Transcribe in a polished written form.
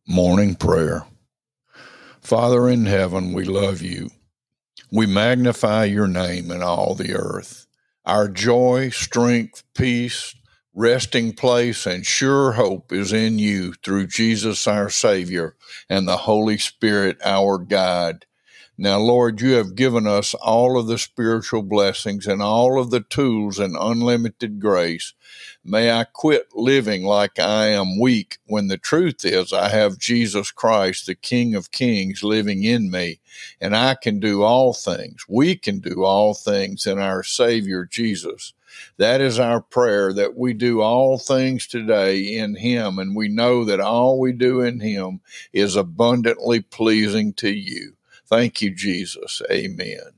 Morning Prayer. Father in heaven, we love you. We magnify your name in all the earth. Our joy, strength, peace, resting place, and sure hope is in you through Jesus our Savior and the Holy Spirit our guide. Now, Lord, you have given us all of the spiritual blessings and all of the tools and unlimited grace. May I quit living like I am weak when the truth is I have Jesus Christ, the King of Kings, living in me, and I can do all things. We can do all things in our Savior Jesus. That is our prayer, that we do all things today in Him, and we know that all we do in Him is abundantly pleasing to you. Thank you, Jesus. Amen.